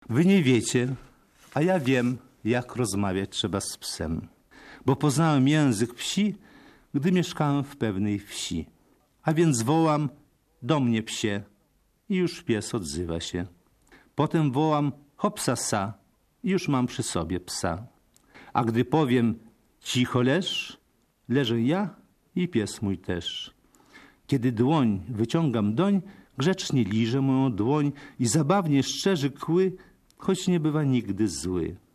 Wy nie wiecie, a ja wiem, jak rozmawiać trzeba z psem. Bo poznałem język psi, gdy mieszkałem w pewnej wsi. A więc wołam: do mnie, psie. I już pies odzywa się. Potem wołam: hopsa sa. I już mam przy sobie psa. A gdy powiem: cicho leż, leżę ja i pies mój też. Kiedy dłoń wyciągam doń, grzecznie liże moją dłoń i zabawnie szczerzy kły, choć nie bywa nigdy zły.